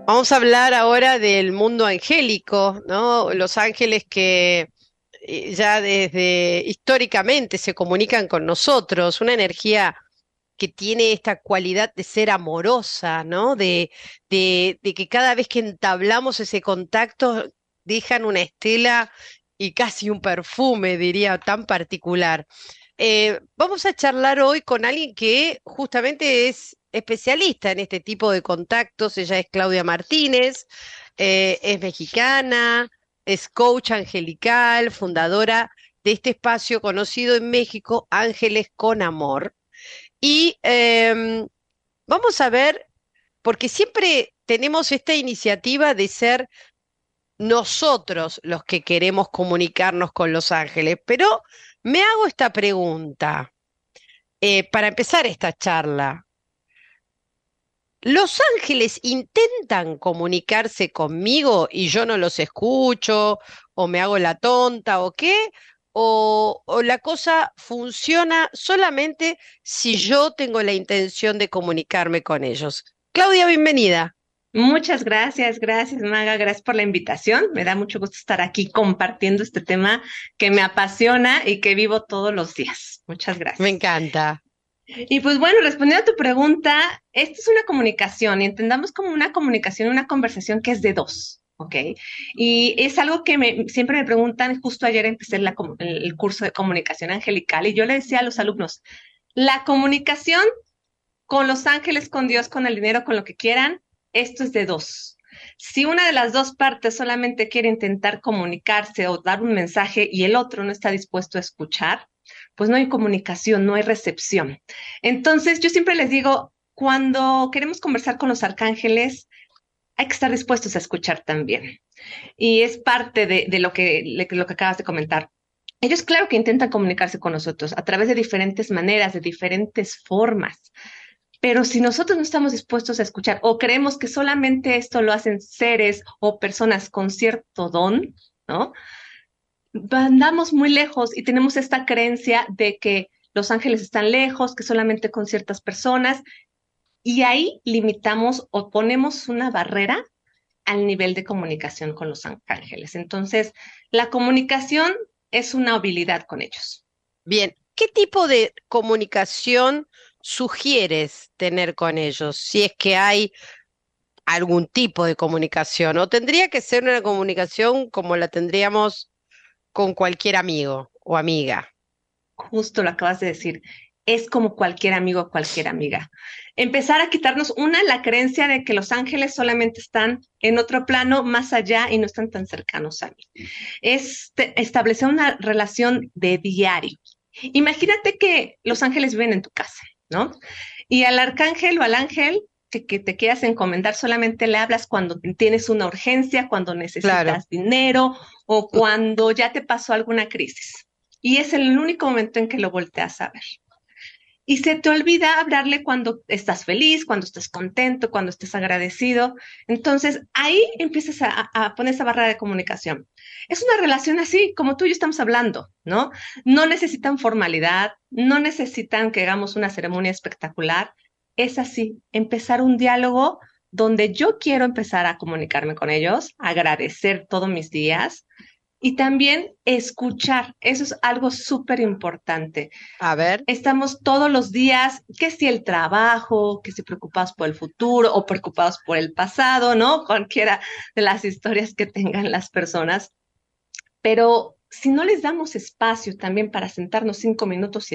Vamos a hablar ahora del mundo angélico, ¿no? Los ángeles que ya desde históricamente se comunican con nosotros, una energía que tiene esta cualidad de ser amorosa, ¿no? De que cada vez que entablamos ese contacto dejan una estela y casi un perfume, diría, tan particular. Vamos a charlar hoy con alguien que justamente es especialista en este tipo de contactos. Ella es Claudia Martínez, es mexicana, es coach angelical, fundadora de este espacio conocido en México, Ángeles con Amor. Y vamos a ver, porque siempre tenemos esta iniciativa de ser nosotros los que queremos comunicarnos con los ángeles, pero me hago esta pregunta para empezar esta charla. ¿Los ángeles intentan comunicarse conmigo y yo no los escucho o me hago la tonta o qué? ¿O la cosa funciona solamente si yo tengo la intención de comunicarme con ellos? Claudia, bienvenida. Muchas gracias, gracias Maga, gracias por la invitación. Me da mucho gusto estar aquí compartiendo este tema que me apasiona y que vivo todos los días. Muchas Me gracias. encanta. Y pues bueno, respondiendo a tu pregunta, esta es una comunicación y entendamos como una comunicación, una conversación que es de dos, ¿ok? Y es algo que siempre me preguntan, justo ayer empecé el curso de comunicación angelical y yo le decía a los alumnos, la comunicación con los ángeles, con Dios, con el dinero, con lo que quieran, esto es de dos. Si una de las dos partes solamente quiere intentar comunicarse o dar un mensaje y el otro no está dispuesto a escuchar, pues no hay comunicación, no hay recepción. Entonces, yo siempre les digo, cuando queremos conversar con los arcángeles, hay que estar dispuestos a escuchar también. Y es parte de lo que acabas de comentar. Ellos, claro que intentan comunicarse con nosotros a través de diferentes maneras, de diferentes formas. Pero si nosotros no estamos dispuestos a escuchar o creemos que solamente esto lo hacen seres o personas con cierto don, ¿no? Andamos muy lejos y tenemos esta creencia de que los ángeles están lejos, que solamente con ciertas personas, y ahí limitamos o ponemos una barrera al nivel de comunicación con los ángeles. Entonces, la comunicación es una habilidad con ellos. Bien, ¿qué tipo de comunicación sugieres tener con ellos? Si es que hay algún tipo de comunicación, o tendría que ser una comunicación como la tendríamos con cualquier amigo o amiga. Justo lo acabas de decir, es como cualquier amigo o cualquier amiga. Empezar a quitarnos la creencia de que los ángeles solamente están en otro plano más allá y no están tan cercanos a mí. Es establecer una relación de diario. Imagínate que los ángeles viven en tu casa, ¿no? Y al arcángel o al ángel que te quieras encomendar solamente le hablas cuando tienes una urgencia, cuando Claro. necesitas dinero o cuando ya te pasó alguna crisis. Y es el único momento en que lo volteas a ver. Y se te olvida hablarle cuando estás feliz, cuando estás contento, cuando estás agradecido. Entonces ahí empiezas a poner esa barrera de comunicación. Es una relación así, como tú y yo estamos hablando, ¿no? No necesitan formalidad, no necesitan que hagamos una ceremonia espectacular. Es así, empezar un diálogo donde yo quiero empezar a comunicarme con ellos, agradecer todos mis días y también escuchar. Eso es algo súper importante. A ver, Estamos todos los días, que si el trabajo, que si preocupados por el futuro o preocupados por el pasado, ¿no? Cualquiera de las historias que tengan las personas. Pero si no les damos espacio también para sentarnos 5 minutos y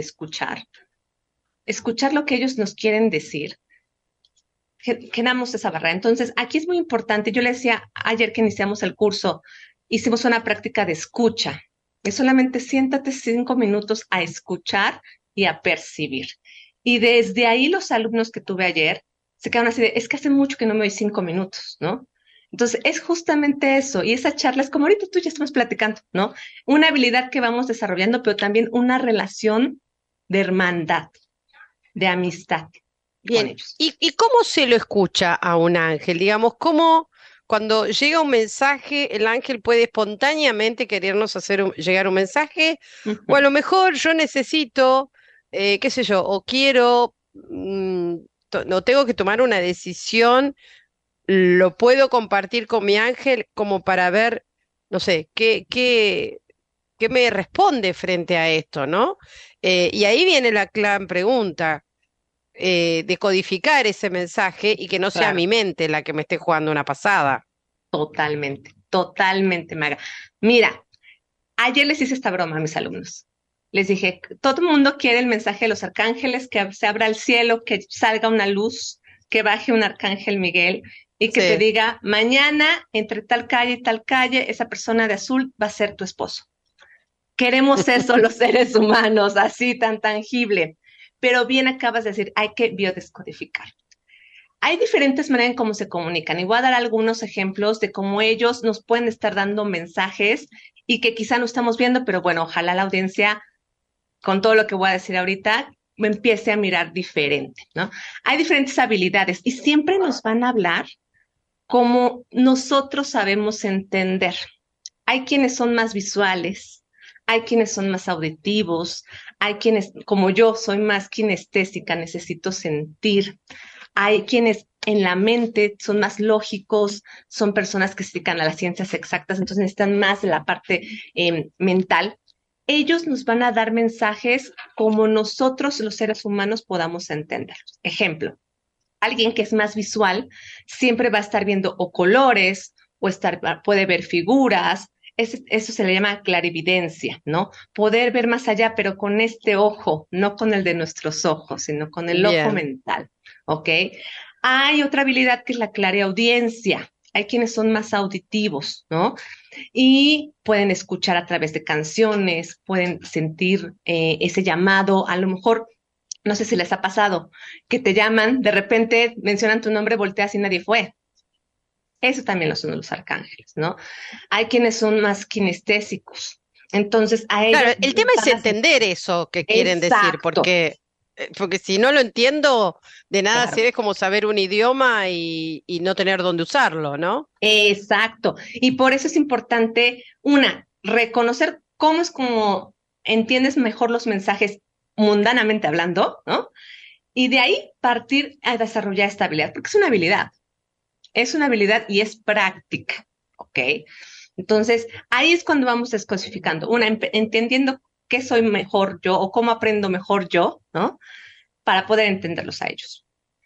escuchar lo que ellos nos quieren decir, generamos esa barrera. Entonces, aquí es muy importante. Yo le decía ayer que iniciamos el curso, hicimos una práctica de escucha. Es solamente siéntate 5 minutos a escuchar y a percibir. Y desde ahí los alumnos que tuve ayer se quedaron así de, es que hace mucho que no me doy 5 minutos, ¿no? Entonces, es justamente eso. Y esa charla es como ahorita tú ya estamos platicando, ¿no? Una habilidad que vamos desarrollando, pero también una relación de hermandad, de amistad con bien. ellos. ¿Y cómo se lo escucha a un ángel? Digamos, ¿cómo cuando llega un mensaje, el ángel puede espontáneamente querernos hacer llegar un mensaje? O a Ujú. lo mejor yo necesito, qué sé yo, o quiero, no tengo que tomar una decisión. lo puedo compartir con mi ángel como para ver, no sé, qué me responde frente a esto, ¿no? Y ahí viene la gran pregunta, de codificar ese mensaje y que no sea Claro, mi mente la que me esté jugando una pasada. totalmente, totalmente, Maga. Mira, ayer les hice esta broma a mis alumnos. Les dije, todo el mundo quiere el mensaje de los arcángeles, que se abra el cielo, que salga una luz, que baje un arcángel Miguel y que te Sí. diga, mañana, entre tal calle y tal calle, esa persona de azul va a ser tu esposo. Queremos eso los seres humanos, así tan tangible. Pero bien acabas de decir, hay que biodescodificar. Hay diferentes maneras en cómo se comunican y voy a dar algunos ejemplos de cómo ellos nos pueden estar dando mensajes y que quizá no estamos viendo, pero bueno, ojalá la audiencia, con todo lo que voy a decir ahorita, me empiece a mirar diferente, ¿no? Hay diferentes habilidades y siempre nos van a hablar como nosotros sabemos entender. Hay quienes son más visuales, hay quienes son más auditivos, hay quienes, como yo, soy más kinestésica, necesito sentir. Hay quienes en la mente son más lógicos, son personas que se dedican a las ciencias exactas, entonces necesitan más de la parte mental. Ellos nos van a dar mensajes como nosotros los seres humanos podamos entenderlos. Ejemplo, alguien que es más visual siempre va a estar viendo o colores o puede ver figuras. Eso se le llama clarividencia, ¿no? Poder ver más allá, pero con este ojo, no con el de nuestros ojos, sino con el ojo Bien, mental, ¿ok? Hay otra habilidad que es la clareaudiencia. Hay quienes son más auditivos, ¿no? Y pueden escuchar a través de canciones, pueden sentir ese llamado, a lo mejor no sé si les ha pasado, que te llaman, de repente mencionan tu nombre, volteas y nadie fue. Eso también lo son los arcángeles, ¿no? Hay quienes son más kinestésicos. Entonces, a claro, ellos el tema es van a ser... entender eso que quieren decir, Exacto, porque si no lo entiendo, de nada claro, sirve, es como saber un idioma y no tener dónde usarlo, ¿no? exacto. Y por eso es importante, una, reconocer cómo es como entiendes mejor los mensajes mundanamente hablando, ¿no? Y de ahí partir a desarrollar esta habilidad, porque es una habilidad y es práctica, ¿ok? Entonces, ahí es cuando vamos descosificando, una, entendiendo qué soy mejor yo o cómo aprendo mejor yo, ¿no? Para poder entenderlos a ellos.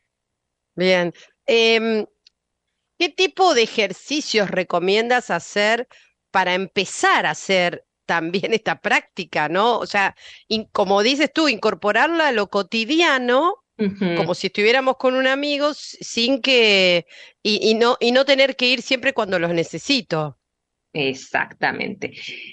Bien. Em, ¿Qué tipo de ejercicios recomiendas hacer para empezar a hacer también esta práctica, ¿no? O sea, como dices tú, incorporarla a lo cotidiano, Ujú, como si estuviéramos con un amigo, sin que, y no tener que ir siempre cuando los necesito. exactamente.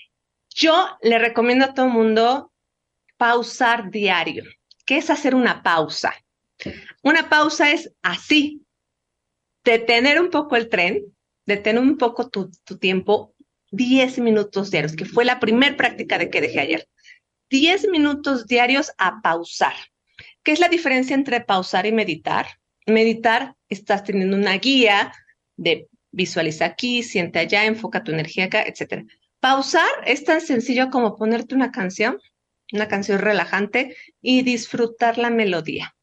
Yo le recomiendo a todo el mundo pausar diario. ¿Qué es hacer una pausa? Una pausa es así, detener un poco el tren, detener un poco tu tiempo, 10 minutos diarios, que fue la primera práctica de que dejé ayer. 10 minutos diarios a pausar. ¿Qué es la diferencia entre pausar y meditar? Meditar, estás teniendo una guía de visualiza aquí, siente allá, enfoca tu energía acá, etcétera. Pausar es tan sencillo como ponerte una canción relajante y disfrutar la melodía.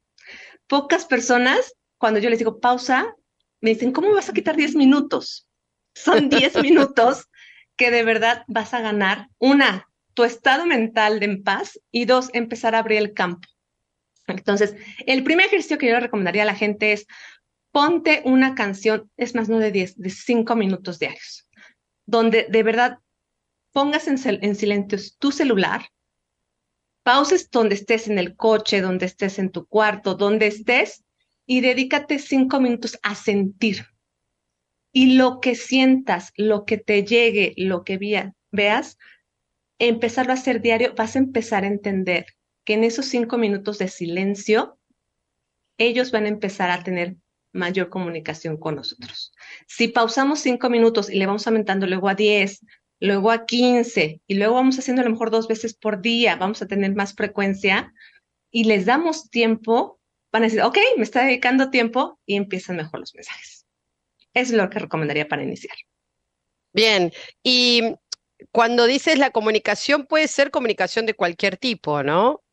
Pocas personas, cuando yo les digo pausa, me dicen, ¿cómo vas a quitar 10 minutos? Son 10 minutos que de verdad vas a ganar, una, tu estado mental de en paz y dos, empezar a abrir el campo. Entonces, el primer ejercicio que yo le recomendaría a la gente es ponte una canción, es más, no de 10, de 5 minutos diarios, donde de verdad pongas en silencio tu celular, pauses donde estés en el coche, donde estés en tu cuarto, donde estés y dedícate 5 minutos a sentir. Y lo que sientas, lo que te llegue, lo que veas, empezarlo a hacer diario, vas a empezar a entender que en esos 5 minutos de silencio ellos van a empezar a tener mayor comunicación con nosotros. Si pausamos 5 minutos y le vamos aumentando luego a 10, luego a 15 y luego vamos haciendo a lo mejor 2 veces por día, vamos a tener más frecuencia y les damos tiempo, van a decir, ok, me está dedicando tiempo y empiezan mejor los mensajes. Eso es lo que recomendaría para iniciar. Bien, y cuando dices la comunicación, puede ser comunicación de cualquier tipo, ¿no?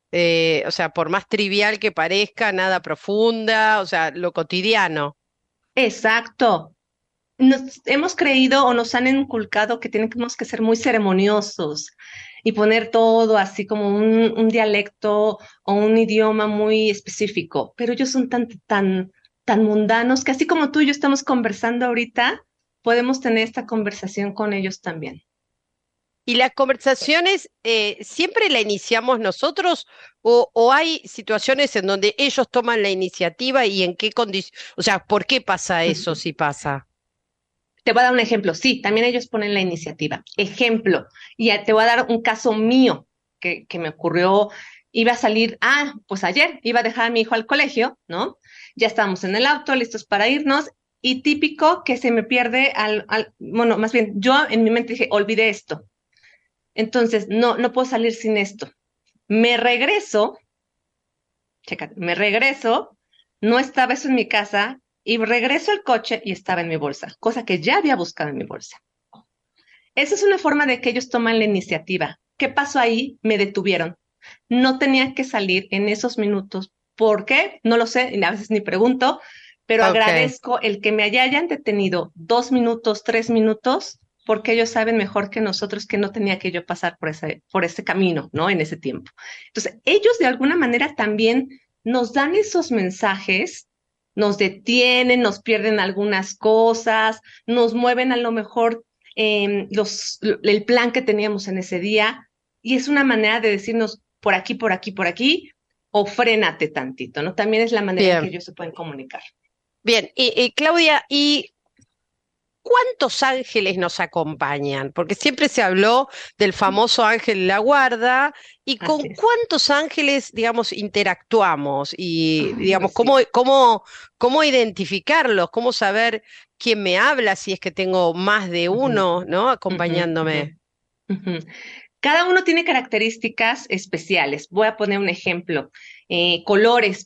O sea, por más trivial que parezca, nada profunda, o sea, lo cotidiano. Exacto. Nos hemos creído o nos han inculcado que tenemos que ser muy ceremoniosos y poner todo así como un dialecto o un idioma muy específico, pero ellos son tan mundanos que así como tú y yo estamos conversando ahorita, podemos tener esta conversación con ellos también. ¿Y las conversaciones siempre la iniciamos nosotros o hay situaciones en donde ellos toman la iniciativa y en qué condiciones, o sea, ¿por qué pasa eso si pasa? Te voy a dar un ejemplo. Sí, también ellos ponen la iniciativa. Ejemplo, te voy a dar un caso mío que me ocurrió. Iba a salir, pues ayer iba a dejar a mi hijo al colegio, ¿no? Ya estábamos en el auto, listos para irnos, y típico que se me pierde bueno, más bien, yo en mi mente dije, olvidé esto. Entonces, no puedo salir sin esto. Me regreso, chécate, me regreso, no estaba eso en mi casa, y regreso al coche y estaba en mi bolsa, cosa que ya había buscado en mi bolsa. Esa es una forma de que ellos toman la iniciativa. ¿Qué pasó ahí? Me detuvieron. No tenía que salir en esos minutos. ¿Por qué? No lo sé, y a veces ni pregunto, pero Ok, agradezco el que me hayan detenido 2 minutos, 3 minutos, porque ellos saben mejor que nosotros que no tenía que yo pasar por ese camino, ¿no? En ese tiempo. Entonces, ellos de alguna manera también nos dan esos mensajes, nos detienen, nos pierden algunas cosas, nos mueven a lo mejor el plan que teníamos en ese día, y es una manera de decirnos por aquí, por aquí, por aquí, o frénate tantito, ¿no? También es la manera en que bien, ellos se pueden comunicar. bien. Y Claudia, ¿y cuántos ángeles nos acompañan? Porque siempre se habló del famoso ángel de la guarda, y Así con es. cuántos ángeles, digamos, interactuamos y, digamos, Sí. cómo identificarlos, cómo saber quién me habla, si es que tengo más de Ujú, uno, ¿no? ujú, ujú, Acompañándome. ujú. Cada uno tiene características especiales. Voy a poner un ejemplo. Colores,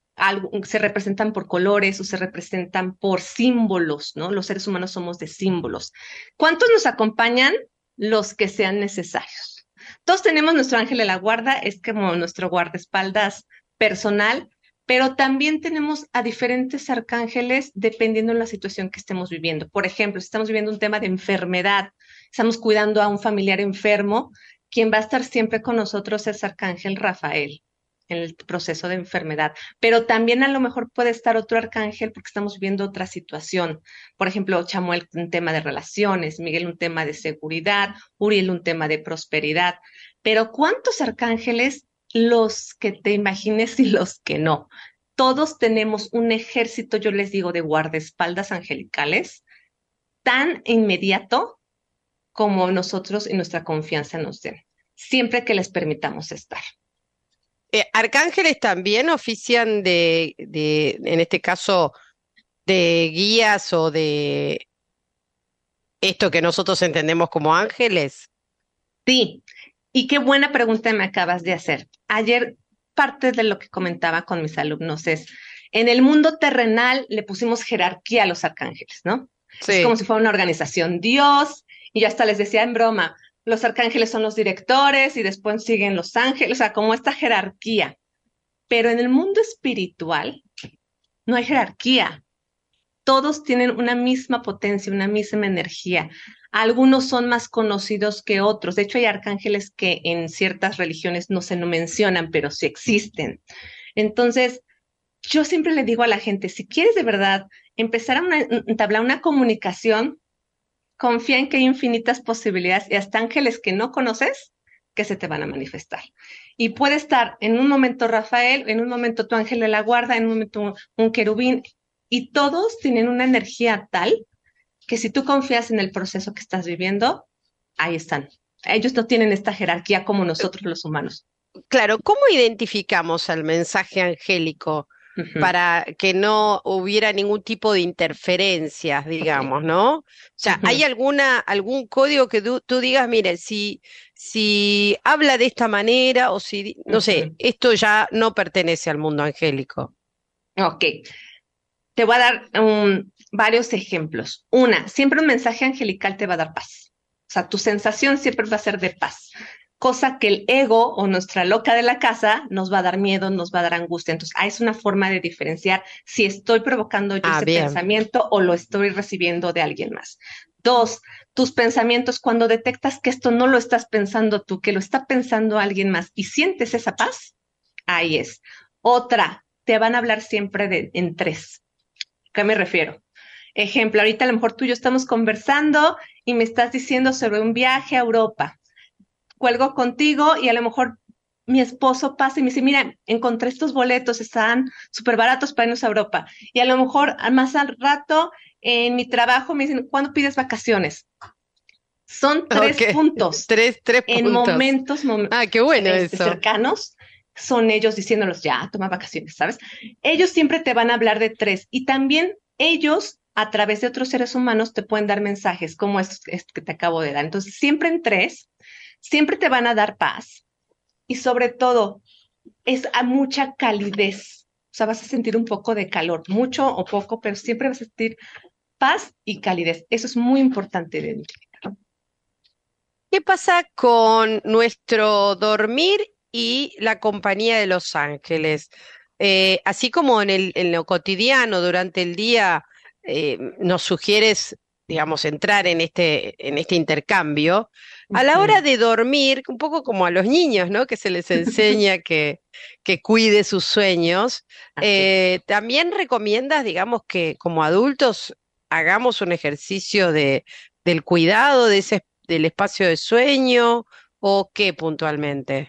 se representan por colores o se representan por símbolos, ¿no? Los seres humanos somos de símbolos. ¿Cuántos nos acompañan? Los que sean necesarios. Todos tenemos nuestro ángel de la guarda, es como nuestro guardaespaldas personal, pero también tenemos a diferentes arcángeles dependiendo de la situación que estemos viviendo. Por ejemplo, si estamos viviendo un tema de enfermedad, estamos cuidando a un familiar enfermo, quien va a estar siempre con nosotros es Arcángel Rafael en el proceso de enfermedad, pero también a lo mejor puede estar otro arcángel porque estamos viendo otra situación. Por ejemplo, Chamuel un tema de relaciones, Miguel un tema de seguridad, Uriel un tema de prosperidad. Pero ¿cuántos arcángeles? Los que te imagines y los que no. Todos tenemos un ejército, yo les digo, de guardaespaldas angelicales tan inmediato como nosotros y nuestra confianza nos den, siempre que les permitamos estar. Arcángeles también ofician en este caso, de guías o de esto que nosotros entendemos como ángeles. Sí, y qué buena pregunta me acabas de hacer. Ayer parte de lo que comentaba con mis alumnos es, en el mundo terrenal le pusimos jerarquía a los arcángeles, ¿no? Es como Sí. si fuera una organización Dios, y yo hasta les decía en broma, los arcángeles son los directores y después siguen los ángeles, o sea, como esta jerarquía. Pero en el mundo espiritual no hay jerarquía. Todos tienen una misma potencia, una misma energía. Algunos son más conocidos que otros. De hecho, hay arcángeles que en ciertas religiones no se no mencionan, pero sí existen. Entonces, yo siempre le digo a la gente, si quieres de verdad empezar a entablar una comunicación, confía en que hay infinitas posibilidades y hasta ángeles que no conoces que se te van a manifestar. Y puede estar en un momento Rafael, en un momento tu ángel de la guarda, en un momento un querubín, y todos tienen una energía tal que si tú confías en el proceso que estás viviendo, ahí están. Ellos no tienen esta jerarquía como nosotros los humanos. Claro, ¿cómo identificamos al mensaje angélico Ujú, para que no hubiera ningún tipo de interferencias, ok. digamos, ¿no? O sea, ¿hay Ujú, algún código que tú digas, mire, si habla de esta manera o si, no sé, ujú. esto ya no pertenece al mundo angélico? Ok, te voy a dar varios ejemplos. Una, siempre un mensaje angelical te va a dar paz. O sea, tu sensación siempre va a ser de paz. cosa que el ego o nuestra loca de la casa nos va a dar miedo, nos va a dar angustia. Entonces, es una forma de diferenciar si estoy provocando yo Ah, ese bien. pensamiento o lo estoy recibiendo de alguien más. Dos, tus pensamientos, cuando detectas que esto no lo estás pensando tú, que lo está pensando alguien más y sientes esa paz, ahí es. Otra, te van a hablar siempre en tres. ¿A qué me refiero? Ejemplo, ahorita a lo mejor tú y yo estamos conversando y me estás diciendo sobre un viaje a Europa. Cuelgo contigo y a lo mejor mi esposo pasa y me dice, mira, encontré estos boletos, están súper baratos para irnos a Europa. Y a lo mejor más al rato en mi trabajo me dicen, ¿cuándo pides vacaciones? Son Ok, tres puntos. tres En puntos. momentos Ah, qué bueno eso. cercanos, son ellos diciéndolos, ya, toma vacaciones, ¿sabes? Ellos siempre te van a hablar de tres y también ellos, a través de otros seres humanos, te pueden dar mensajes como estos que te acabo de dar. Entonces, siempre en tres, siempre te van a dar paz y sobre todo es a mucha calidez. O sea, vas a sentir un poco de calor, mucho o poco, pero siempre vas a sentir paz y calidez. Eso es muy importante de identificar. ¿Qué pasa con nuestro dormir y la compañía de los ángeles? Así como en lo cotidiano, durante el día, nos sugieres, digamos, entrar en este intercambio, a la hora Ujú. de dormir, un poco como a los niños, ¿no? Que se les enseña que cuide sus sueños, Así es. también recomiendas, digamos, que como adultos hagamos un ejercicio del cuidado de del espacio de sueño o qué puntualmente?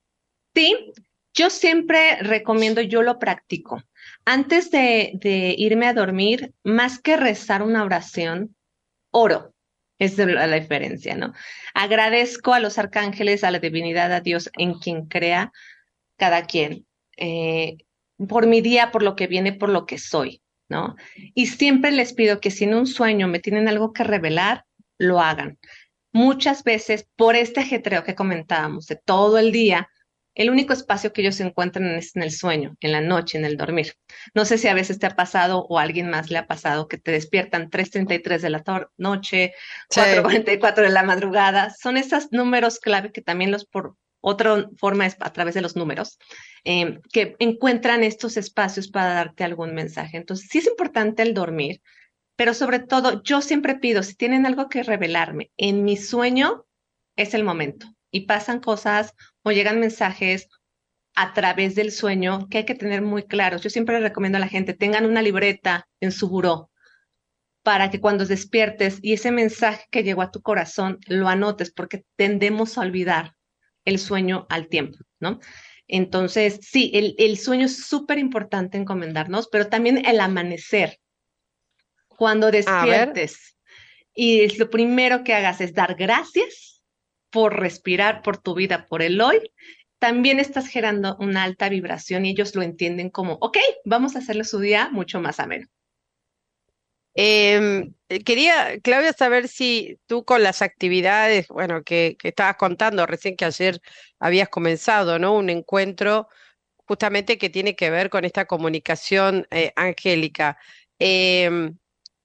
Sí, yo siempre recomiendo, yo lo practico. Antes de irme a dormir, más que rezar una oración, oro. Es la diferencia, ¿no? Agradezco a los arcángeles, a la divinidad, a Dios, en quien crea cada quien, eh, por mi día, por lo que viene, por lo que soy, ¿no? Y siempre les pido que si en un sueño me tienen algo que revelar, lo hagan. Muchas veces, por este ajetreo que comentábamos de todo el día, el único espacio que ellos encuentran es en el sueño, en la noche, en el dormir. No sé si a veces te ha pasado o a alguien más le ha pasado que te despiertan 3:33 de la noche, cuatro Sí. cuarenta y cuatro de la madrugada. Son esos números clave que también los por otra forma es a través de los números, que encuentran estos espacios para darte algún mensaje. Entonces, sí es importante el dormir, pero sobre todo, yo siempre pido, si tienen algo que revelarme en mi sueño, es el momento. Y pasan cosas o llegan mensajes a través del sueño que hay que tener muy claros. Yo siempre le recomiendo a la gente, tengan una libreta en su buró para que cuando despiertes y ese mensaje que llegó a tu corazón lo anotes, porque tendemos a olvidar el sueño al tiempo, ¿no? Entonces, sí, el sueño es súper importante encomendarnos, pero también el amanecer. Cuando A ver. despiertes y lo primero que hagas es dar gracias por respirar, por tu vida, por el hoy, también estás generando una alta vibración y ellos lo entienden como, ok, vamos a hacerle su día mucho más ameno. Quería, Claudia, saber si tú con las actividades, bueno, que estabas contando recién que ayer habías comenzado, ¿no? Un encuentro justamente que tiene que ver con esta comunicación angélica. Em,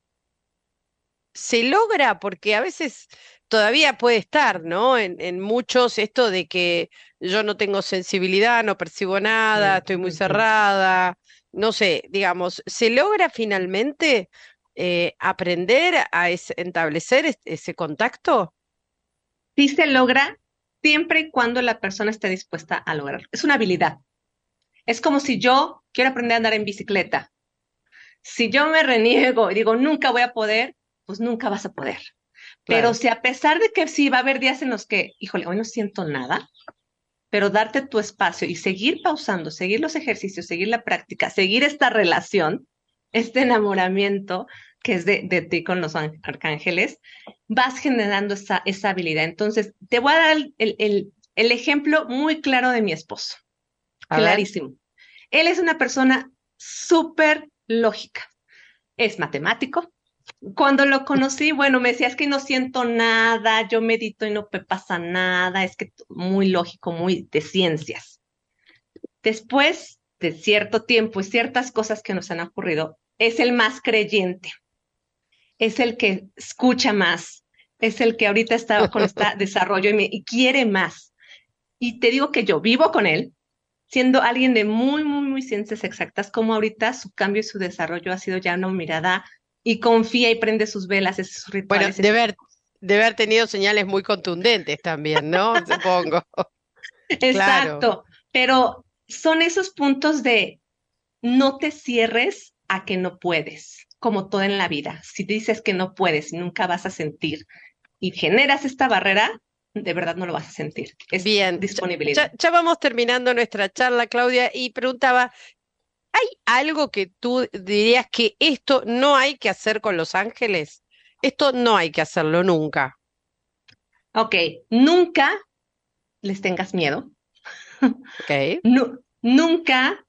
Se logra porque a veces todavía puede estar, ¿no? En muchos esto de que yo no tengo sensibilidad, no percibo nada, Mm, estoy muy ujú. cerrada, no sé, digamos, ¿se logra finalmente aprender a establecer ese contacto? Sí se logra siempre y cuando la persona esté dispuesta a lograrlo. Es una habilidad. Es como si yo quiero aprender a andar en bicicleta. Si yo me reniego y digo nunca voy a poder, pues nunca vas a poder. Pero Claro. si a pesar de que sí va a haber días en los que, híjole, hoy no siento nada, pero darte tu espacio y seguir pausando, seguir los ejercicios, seguir la práctica, seguir esta relación, este enamoramiento que es de ti con los arcángeles, vas generando esa habilidad. Entonces, te voy a dar el ejemplo muy claro de mi esposo, A ver. clarísimo. Él es una persona súper lógica, es matemático. Cuando lo conocí, bueno, me decía, es que no siento nada, yo medito y no me pasa nada, es que muy lógico, muy de ciencias. Después de cierto tiempo y ciertas cosas que nos han ocurrido, es el más creyente, es el que escucha más, es el que ahorita está con este desarrollo y quiere más. Y te digo que yo vivo con él, siendo alguien de muy, muy, muy ciencias exactas, como ahorita su cambio y su desarrollo ha sido ya una mirada y confía y prende sus velas, esos Bueno, rituales. debe haber tenido señales muy contundentes también, ¿no? Supongo. Claro. Exacto, pero son esos puntos de no te cierres a que no puedes, como todo en la vida. Si dices que no puedes, nunca vas a sentir y generas esta barrera, de verdad no lo vas a sentir. Es Bien, disponibilidad. ya vamos terminando nuestra charla, Claudia, y preguntaba, ¿hay algo que tú dirías que esto no hay que hacer con los ángeles? Esto no hay que hacerlo nunca. Ok, nunca les tengas miedo. ¿Ok? Nunca,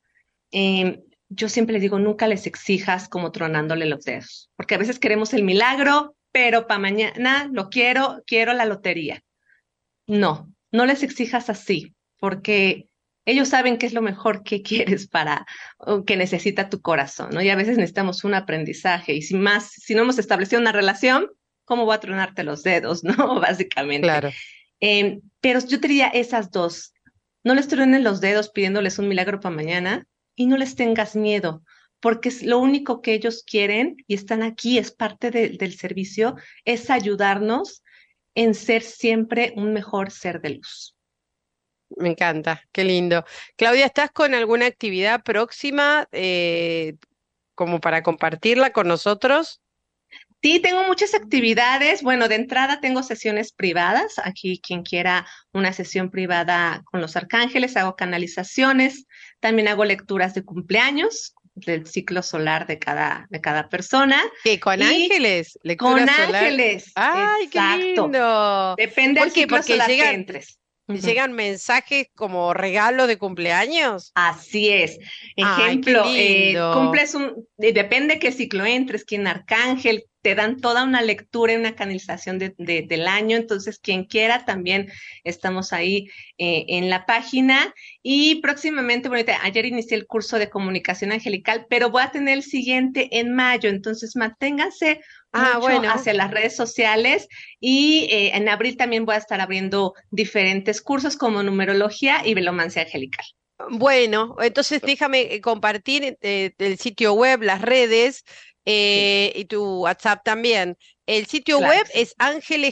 yo siempre les digo, nunca les exijas como tronándole los dedos, porque a veces queremos el milagro, pero para mañana lo quiero la lotería. No, no les exijas así, porque ellos saben qué es lo mejor que quieres para, o que necesita tu corazón, ¿no? Y a veces necesitamos un aprendizaje, y si no hemos establecido una relación, ¿cómo voy a tronarte los dedos, no? Básicamente. Claro. Pero yo te diría esas dos. No les truenen los dedos pidiéndoles un milagro para mañana y no les tengas miedo, porque es lo único que ellos quieren y están aquí, es parte del servicio, es ayudarnos en ser siempre un mejor ser de luz. Me encanta, qué lindo. Claudia, ¿estás con alguna actividad próxima como para compartirla con nosotros? Sí, tengo muchas actividades. Bueno, de entrada tengo sesiones privadas. Aquí quien quiera una sesión privada con los arcángeles, hago canalizaciones. También hago lecturas de cumpleaños del ciclo solar de cada persona. ¿Qué, con Y ángeles? ¿Lectura con solar? ángeles, ¡Ay, qué exacto. lindo! Depende del ¿Por qué? ciclo Porque solar que entres. Ujú. llegan mensajes como regalo de cumpleaños. Así es. ¡Ay, qué Ejemplo, lindo! depende qué ciclo entres, quién arcángel, te dan toda una lectura y una canalización del año, entonces quien quiera también estamos ahí en la página y próximamente, bueno, ayer inicié el curso de comunicación angelical, pero voy a tener el siguiente en mayo, entonces manténganse Ah, mucho bueno. hacia las redes sociales y en abril también voy a estar abriendo diferentes cursos como numerología y velomancia angelical. Bueno, entonces déjame compartir el sitio web, las redes Sí, y tu WhatsApp también. El sitio claro web que sí. es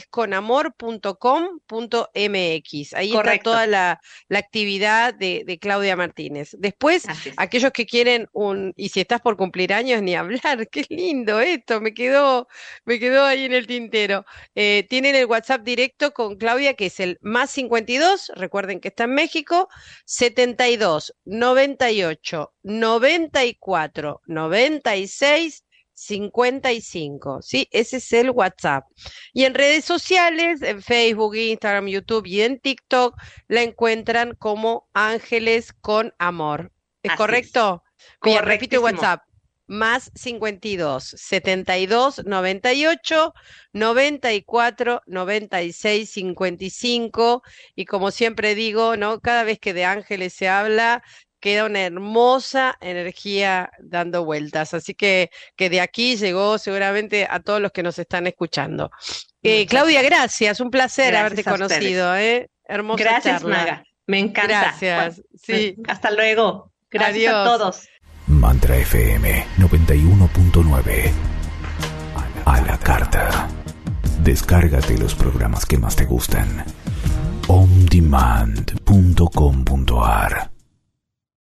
angelesconamor.com.mx. Ahí está toda Correcto, la actividad de Claudia Martínez. Después, así es. aquellos que quieren y si estás por cumplir años, ni hablar, qué lindo esto, me quedó ahí en el tintero. Tienen el WhatsApp directo con Claudia, que es el +52, recuerden que está en México, 72 98 94 96 55, ¿sí? Ese es el WhatsApp. Y en redes sociales, en Facebook, Instagram, YouTube y en TikTok, la encuentran como Ángeles con Amor. ¿Es Así es. correcto? Bien, repito el Correctísimo. WhatsApp. +52 72 98 94 96 55 y como siempre digo, ¿no? Cada vez que de ángeles se habla, queda una hermosa energía dando vueltas. Así que de aquí llegó seguramente a todos los que nos están escuchando. Muchas Claudia, gracias. gracias, un placer haberte Gracias a ustedes. conocido, ¿eh? Hermosa Gracias, charla. Maga. Me encanta. Gracias, sí. Hasta luego. Gracias a Adiós. todos. Mantra FM 91.9. A la carta. Descárgate los programas que más te gustan. ondemand.com.ar